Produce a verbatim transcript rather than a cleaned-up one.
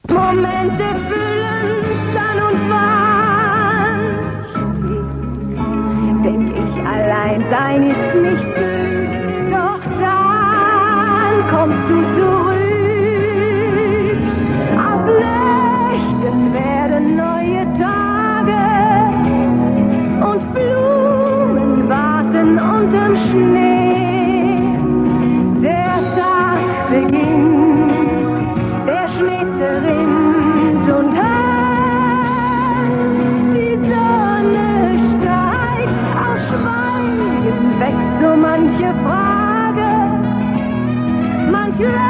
Momente füllen dann und wann. Stets denk ich, allein sein ist nicht gut, doch dann kommst du zurück. Auf Nächten werden neue Tage und Blumen warten unterm Schnee. Der Tag beginnt, der Schnee zerrinnt und hell. Die Sonne steigt, aus Schweigen wächst so manche Frage, manche